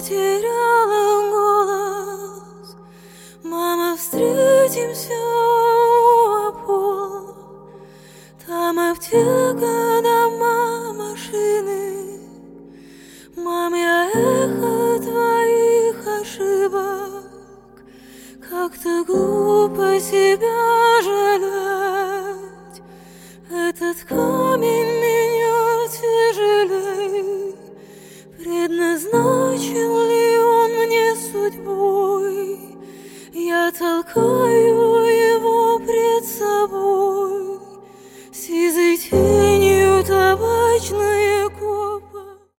потеряла голос. Мама, встретимся у опор. Там аптека, дома, машины. Мам, я эхо твоих ошибок. Как-то глупо себя жалеть. Этот камень меня тяжелей. Предназначен ли он мне судьбой? Я толкаю